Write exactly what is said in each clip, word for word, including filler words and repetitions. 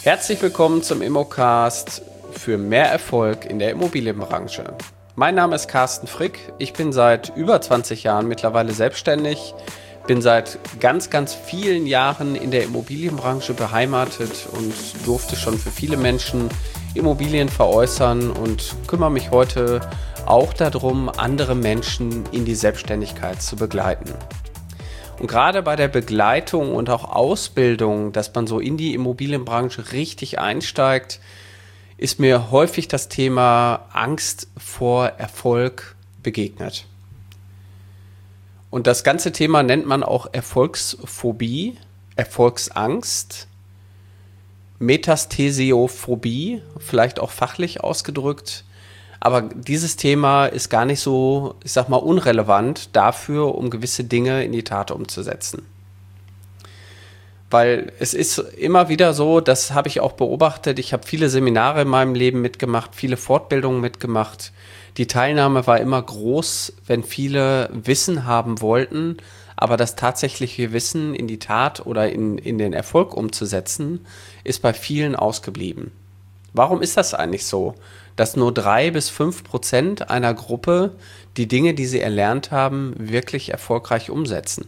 Herzlich willkommen zum Immocast für mehr Erfolg in der Immobilienbranche. Mein Name ist Carsten Frick, ich bin seit über zwanzig Jahren mittlerweile selbstständig, bin seit ganz, ganz vielen Jahren in der Immobilienbranche beheimatet und durfte schon für viele Menschen Immobilien veräußern und kümmere mich heute auch darum, andere Menschen in die Selbstständigkeit zu begleiten. Und gerade bei der Begleitung und auch Ausbildung, dass man so in die Immobilienbranche richtig einsteigt, ist mir häufig das Thema Angst vor Erfolg begegnet. Und das ganze Thema nennt man auch Erfolgsphobie, Erfolgsangst, Metasthesiophobie, vielleicht auch fachlich ausgedrückt. Aber dieses Thema ist gar nicht so, ich sag mal, unrelevant dafür, um gewisse Dinge in die Tat umzusetzen. Weil es ist immer wieder so, das habe ich auch beobachtet, ich habe viele Seminare in meinem Leben mitgemacht, viele Fortbildungen mitgemacht. Die Teilnahme war immer groß, wenn viele Wissen haben wollten, aber das tatsächliche Wissen in die Tat oder in, in den Erfolg umzusetzen, ist bei vielen ausgeblieben. Warum ist das eigentlich so, dass nur drei bis fünf Prozent einer Gruppe die Dinge, die sie erlernt haben, wirklich erfolgreich umsetzen?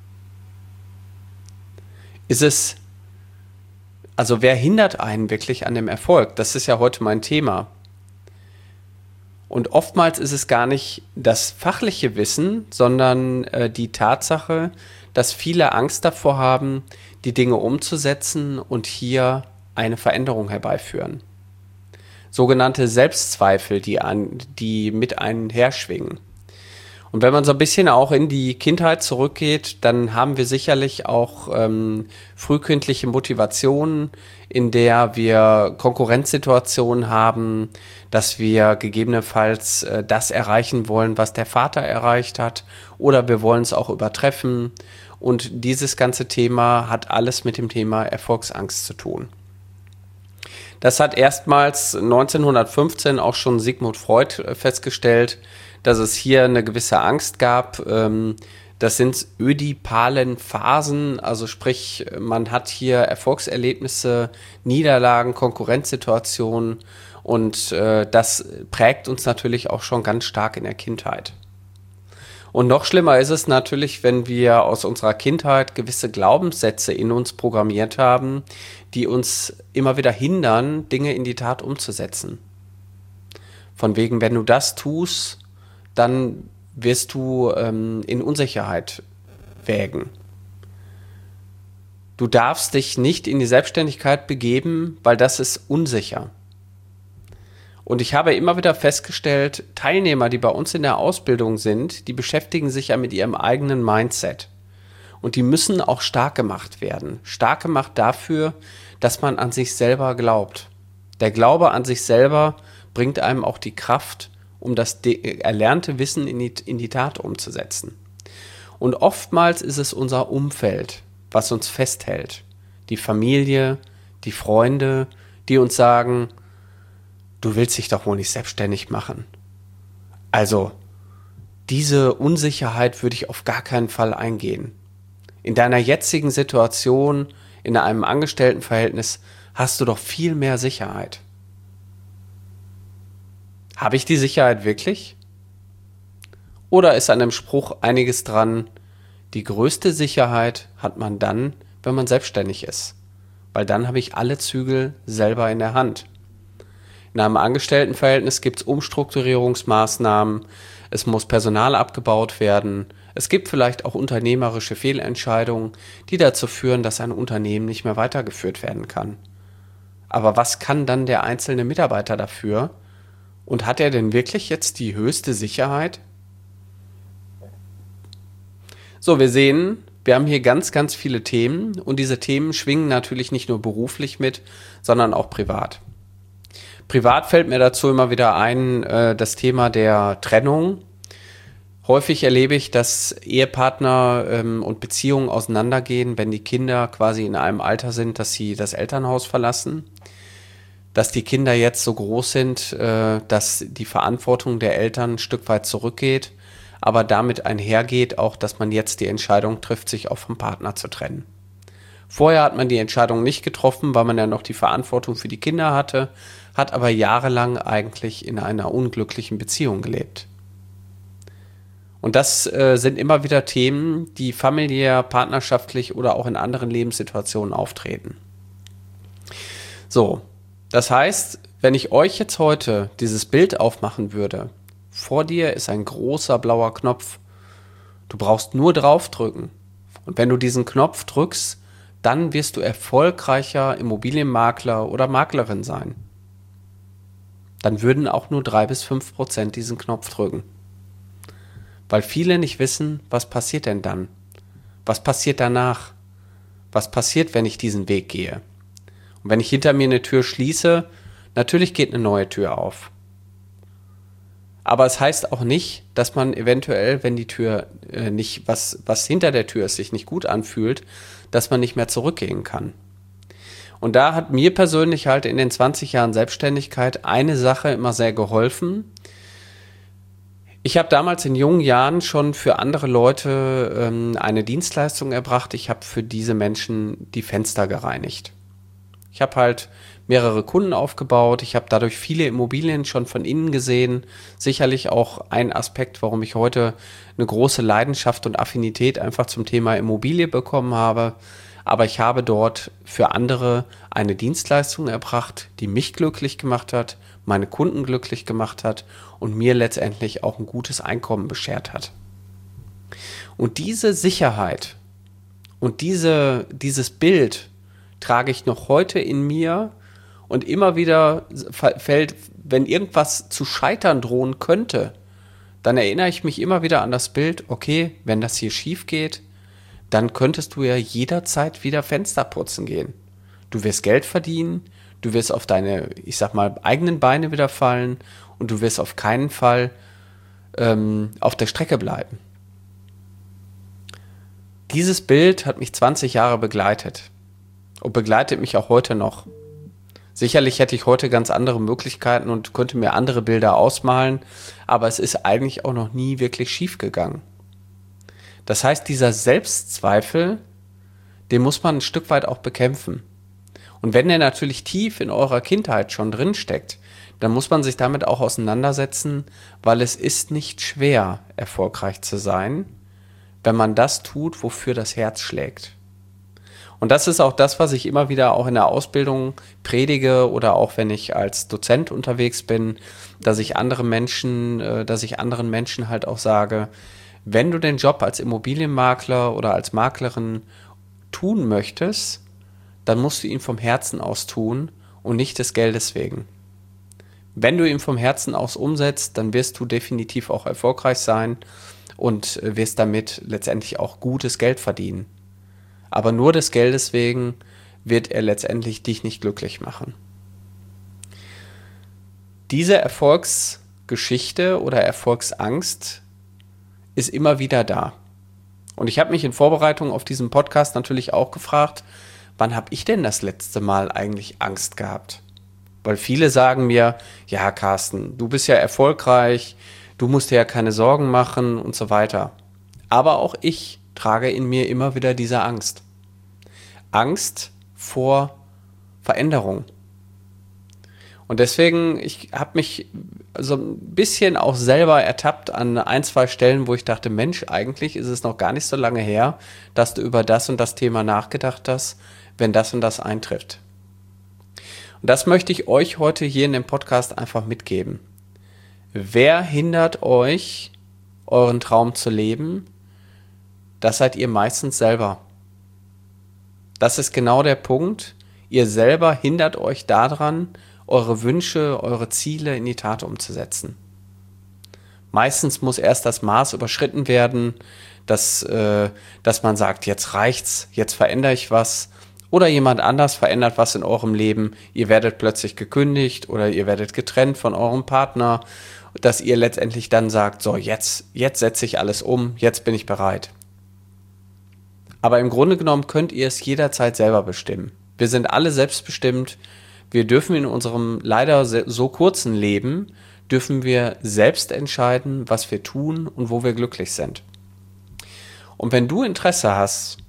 Ist es, also wer hindert einen wirklich an dem Erfolg? Das ist ja heute mein Thema. Und oftmals ist es gar nicht das fachliche Wissen, sondern äh, die Tatsache, dass viele Angst davor haben, die Dinge umzusetzen und hier eine Veränderung herbeiführen. Sogenannte Selbstzweifel, die, an, die mit einherschwingen. Und wenn man so ein bisschen auch in die Kindheit zurückgeht, dann haben wir sicherlich auch ähm, frühkindliche Motivationen, in der wir Konkurrenzsituationen haben, dass wir gegebenenfalls äh, das erreichen wollen, was der Vater erreicht hat, oder wir wollen es auch übertreffen. Und dieses ganze Thema hat alles mit dem Thema Erfolgsangst zu tun. Das hat erstmals neunzehnhundertfünfzehn auch schon Sigmund Freud festgestellt, dass es hier eine gewisse Angst gab. Das sind ödipalen Phasen, also sprich, man hat hier Erfolgserlebnisse, Niederlagen, Konkurrenzsituationen und das prägt uns natürlich auch schon ganz stark in der Kindheit. Und noch schlimmer ist es natürlich, wenn wir aus unserer Kindheit gewisse Glaubenssätze in uns programmiert haben, die uns immer wieder hindern, Dinge in die Tat umzusetzen. Von wegen, wenn du das tust, dann wirst du ähm, in Unsicherheit wägen. Du darfst dich nicht in die Selbstständigkeit begeben, weil das ist unsicher. Und ich habe immer wieder festgestellt, Teilnehmer, die bei uns in der Ausbildung sind, die beschäftigen sich ja mit ihrem eigenen Mindset. Und die müssen auch stark gemacht werden. Stark gemacht dafür, dass man an sich selber glaubt. Der Glaube an sich selber bringt einem auch die Kraft, um das de- erlernte Wissen in die, in die Tat umzusetzen. Und oftmals ist es unser Umfeld, was uns festhält. Die Familie, die Freunde, die uns sagen, du willst dich doch wohl nicht selbstständig machen. Also, diese Unsicherheit würde ich auf gar keinen Fall eingehen. In deiner jetzigen Situation, in einem Angestelltenverhältnis, hast du doch viel mehr Sicherheit. Habe ich die Sicherheit wirklich? Oder ist an dem Spruch einiges dran, die größte Sicherheit hat man dann, wenn man selbstständig ist. Weil dann habe ich alle Zügel selber in der Hand. In einem Angestelltenverhältnis gibt es Umstrukturierungsmaßnahmen, es muss Personal abgebaut werden, es gibt vielleicht auch unternehmerische Fehlentscheidungen, die dazu führen, dass ein Unternehmen nicht mehr weitergeführt werden kann. Aber was kann dann der einzelne Mitarbeiter dafür? Und hat er denn wirklich jetzt die höchste Sicherheit? So, wir sehen, wir haben hier ganz, ganz viele Themen und diese Themen schwingen natürlich nicht nur beruflich mit, sondern auch privat. Privat fällt mir dazu immer wieder ein, äh, das Thema der Trennung. Häufig erlebe ich, dass Ehepartner ähm, und Beziehungen auseinandergehen, wenn die Kinder quasi in einem Alter sind, dass sie das Elternhaus verlassen. Dass die Kinder jetzt so groß sind, äh, dass die Verantwortung der Eltern ein Stück weit zurückgeht, aber damit einhergeht auch, dass man jetzt die Entscheidung trifft, sich auch vom Partner zu trennen. Vorher hat man die Entscheidung nicht getroffen, weil man ja noch die Verantwortung für die Kinder hatte, hat aber jahrelang eigentlich in einer unglücklichen Beziehung gelebt. Und das äh, sind immer wieder Themen, die familiär, partnerschaftlich oder auch in anderen Lebenssituationen auftreten. So, das heißt, wenn ich euch jetzt heute dieses Bild aufmachen würde, vor dir ist ein großer blauer Knopf. Du brauchst nur draufdrücken. Und wenn du diesen Knopf drückst, dann wirst du erfolgreicher Immobilienmakler oder Maklerin sein. Dann würden auch nur drei bis fünf Prozent diesen Knopf drücken. Weil viele nicht wissen, was passiert denn dann? Was passiert danach? Was passiert, wenn ich diesen Weg gehe? Und wenn ich hinter mir eine Tür schließe, natürlich geht eine neue Tür auf. Aber es heißt auch nicht, dass man eventuell, wenn die Tür äh, nicht, was, was hinter der Tür ist, sich nicht gut anfühlt, dass man nicht mehr zurückgehen kann. Und da hat mir persönlich halt in den zwanzig Jahren Selbstständigkeit eine Sache immer sehr geholfen. Ich habe damals in jungen Jahren schon für andere Leute ähm, eine Dienstleistung erbracht. Ich habe für diese Menschen die Fenster gereinigt. Ich habe halt mehrere Kunden aufgebaut. Ich habe dadurch viele Immobilien schon von innen gesehen. Sicherlich auch ein Aspekt, warum ich heute eine große Leidenschaft und Affinität einfach zum Thema Immobilie bekommen habe. Aber ich habe dort für andere eine Dienstleistung erbracht, die mich glücklich gemacht hat, meine Kunden glücklich gemacht hat und mir letztendlich auch ein gutes Einkommen beschert hat. Und diese Sicherheit und diese, dieses Bild trage ich noch heute in mir und immer wieder fällt, wenn irgendwas zu scheitern drohen könnte, dann erinnere ich mich immer wieder an das Bild, okay, wenn das hier schief geht, dann könntest du ja jederzeit wieder Fenster putzen gehen. Du wirst Geld verdienen, du wirst auf deine, ich sag mal, eigenen Beine wieder fallen und du wirst auf keinen Fall ähm, auf der Strecke bleiben. Dieses Bild hat mich zwanzig Jahre begleitet und begleitet mich auch heute noch. Sicherlich hätte ich heute ganz andere Möglichkeiten und könnte mir andere Bilder ausmalen, aber es ist eigentlich auch noch nie wirklich schief gegangen. Das heißt, dieser Selbstzweifel, den muss man ein Stück weit auch bekämpfen. Und wenn der natürlich tief in eurer Kindheit schon drin steckt, dann muss man sich damit auch auseinandersetzen, weil es ist nicht schwer, erfolgreich zu sein, wenn man das tut, wofür das Herz schlägt. Und das ist auch das, was ich immer wieder auch in der Ausbildung predige oder auch wenn ich als Dozent unterwegs bin, dass ich andere Menschen, dass ich anderen Menschen halt auch sage, wenn du den Job als Immobilienmakler oder als Maklerin tun möchtest, dann musst du ihn vom Herzen aus tun und nicht des Geldes wegen. Wenn du ihn vom Herzen aus umsetzt, dann wirst du definitiv auch erfolgreich sein und wirst damit letztendlich auch gutes Geld verdienen. Aber nur des Geldes wegen wird er letztendlich dich nicht glücklich machen. Diese Erfolgsgeschichte oder Erfolgsangst ist immer wieder da. Und ich habe mich in Vorbereitung auf diesen Podcast natürlich auch gefragt, wann habe ich denn das letzte Mal eigentlich Angst gehabt? Weil viele sagen mir, ja Carsten, du bist ja erfolgreich, du musst dir ja keine Sorgen machen und so weiter. Aber auch ich trage in mir immer wieder diese Angst. Angst vor Veränderung. Und deswegen, ich habe mich so ein bisschen auch selber ertappt an ein, zwei Stellen, wo ich dachte, Mensch, eigentlich ist es noch gar nicht so lange her, dass du über das und das Thema nachgedacht hast, wenn das und das eintrifft. Und das möchte ich euch heute hier in dem Podcast einfach mitgeben. Wer hindert euch, euren Traum zu leben? Das seid ihr meistens selber. Das ist genau der Punkt. Ihr selber hindert euch daran, eure Wünsche, eure Ziele in die Tat umzusetzen. Meistens muss erst das Maß überschritten werden, dass, äh, dass man sagt, jetzt reicht's, jetzt verändere ich was. Oder jemand anders verändert was in eurem Leben. Ihr werdet plötzlich gekündigt oder ihr werdet getrennt von eurem Partner, dass ihr letztendlich dann sagt, so jetzt, jetzt setze ich alles um, jetzt bin ich bereit. Aber im Grunde genommen könnt ihr es jederzeit selber bestimmen. Wir sind alle selbstbestimmt. Wir dürfen in unserem leider so kurzen Leben, dürfen wir selbst entscheiden, was wir tun und wo wir glücklich sind. Und wenn du Interesse hast,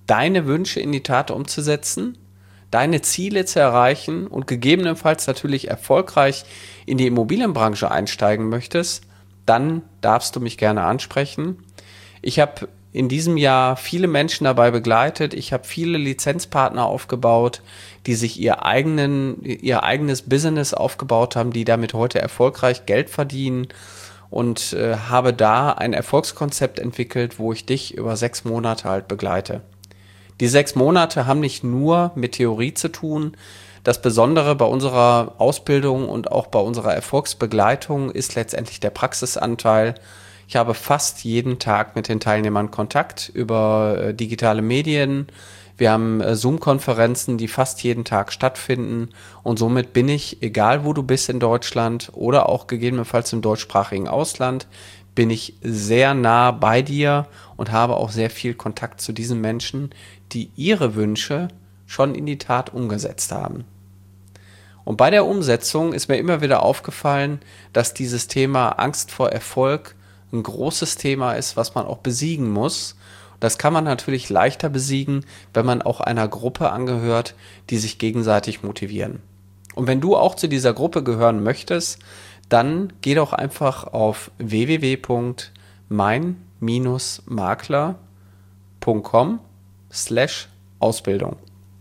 deine Wünsche in die Tat umzusetzen, deine Ziele zu erreichen und gegebenenfalls natürlich erfolgreich in die Immobilienbranche einsteigen möchtest, dann darfst du mich gerne ansprechen. Ich habe in diesem Jahr viele Menschen dabei begleitet. Ich habe viele Lizenzpartner aufgebaut, die sich ihr, eigenen, ihr eigenes Business aufgebaut haben, die damit heute erfolgreich Geld verdienen und äh, habe da ein Erfolgskonzept entwickelt, wo ich dich über sechs Monate halt begleite. Die sechs Monate haben nicht nur mit Theorie zu tun. Das Besondere bei unserer Ausbildung und auch bei unserer Erfolgsbegleitung ist letztendlich der Praxisanteil. Ich habe fast jeden Tag mit den Teilnehmern Kontakt über äh, digitale Medien. Wir haben äh, Zoom-Konferenzen, die fast jeden Tag stattfinden. Und somit bin ich, egal wo du bist in Deutschland oder auch gegebenenfalls im deutschsprachigen Ausland, bin ich sehr nah bei dir und habe auch sehr viel Kontakt zu diesen Menschen, die ihre Wünsche schon in die Tat umgesetzt haben. Und bei der Umsetzung ist mir immer wieder aufgefallen, dass dieses Thema Angst vor Erfolg ein großes Thema ist, was man auch besiegen muss. Das kann man natürlich leichter besiegen, wenn man auch einer Gruppe angehört, die sich gegenseitig motivieren. Und wenn du auch zu dieser Gruppe gehören möchtest, dann geh doch einfach auf w w w punkt mein makler punkt com slash Ausbildung.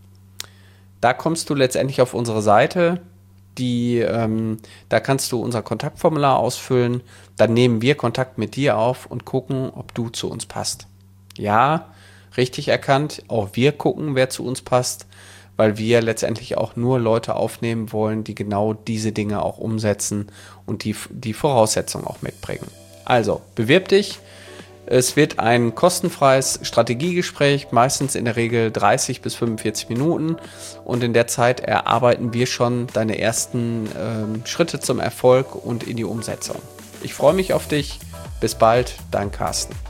Da kommst du letztendlich auf unsere Seite. Die, ähm, da kannst du unser Kontaktformular ausfüllen, dann nehmen wir Kontakt mit dir auf und gucken, ob du zu uns passt. Ja, richtig erkannt, auch wir gucken, wer zu uns passt, weil wir letztendlich auch nur Leute aufnehmen wollen, die genau diese Dinge auch umsetzen und die, die Voraussetzungen auch mitbringen. Also, bewirb dich. Es wird ein kostenfreies Strategiegespräch, meistens in der Regel dreißig bis fünfundvierzig Minuten, und in der Zeit erarbeiten wir schon deine ersten äh, Schritte zum Erfolg und in die Umsetzung. Ich freue mich auf dich. Bis bald, dein Carsten.